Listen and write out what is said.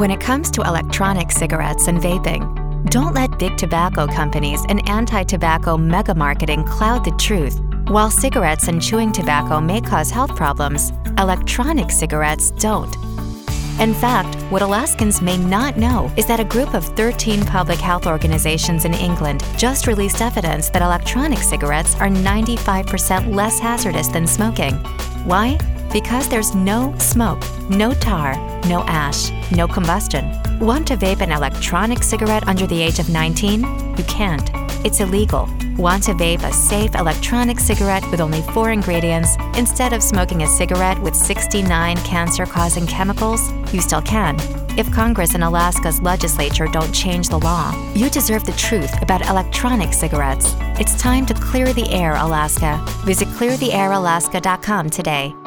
When it comes to electronic cigarettes and vaping, don't let big tobacco companies and anti-tobacco mega marketing cloud the truth. While cigarettes and chewing tobacco may cause health problems, electronic cigarettes don't. In fact, what Alaskans may not know is that a group of 13 public health organizations in England just released evidence that electronic cigarettes are 95% less hazardous than smoking. Why? Because there's no smoke, no tar, no ash, no combustion. Want to vape an electronic cigarette under the age of 19? You can't. It's illegal. Want to vape a safe electronic cigarette with only 4 ingredients instead of smoking a cigarette with 69 cancer-causing chemicals? You still can. If Congress and Alaska's legislature don't change the law, you deserve the truth about electronic cigarettes. It's time to clear the air, Alaska. Visit cleartheairalaska.com today.